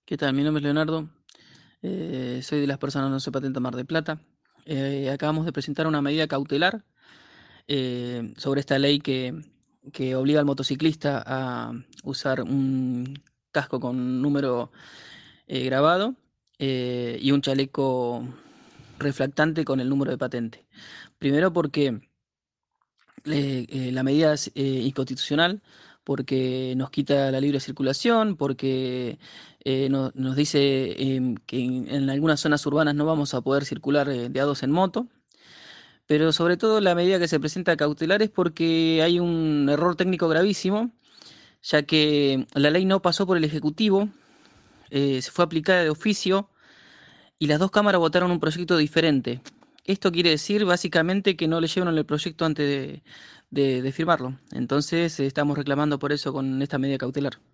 ¿Qué tal? Mi nombre es Leonardo, soy de las personas no se patenta Mar de Plata. Acabamos de presentar una medida cautelar sobre esta ley que obliga al motociclista a usar un casco con número grabado y un chaleco reflectante con el número de patente. Primero porque la medida es inconstitucional, porque nos quita la libre circulación, porque nos dice que en algunas zonas urbanas no vamos a poder circular de a dos en moto, pero sobre todo la medida que se presenta cautelar es porque hay un error técnico gravísimo, ya que la ley no pasó por el Ejecutivo, se fue aplicada de oficio y las dos cámaras votaron un proyecto diferente. Esto quiere decir básicamente que no leyeron el proyecto antes de firmarlo. Entonces estamos reclamando por eso con esta medida cautelar.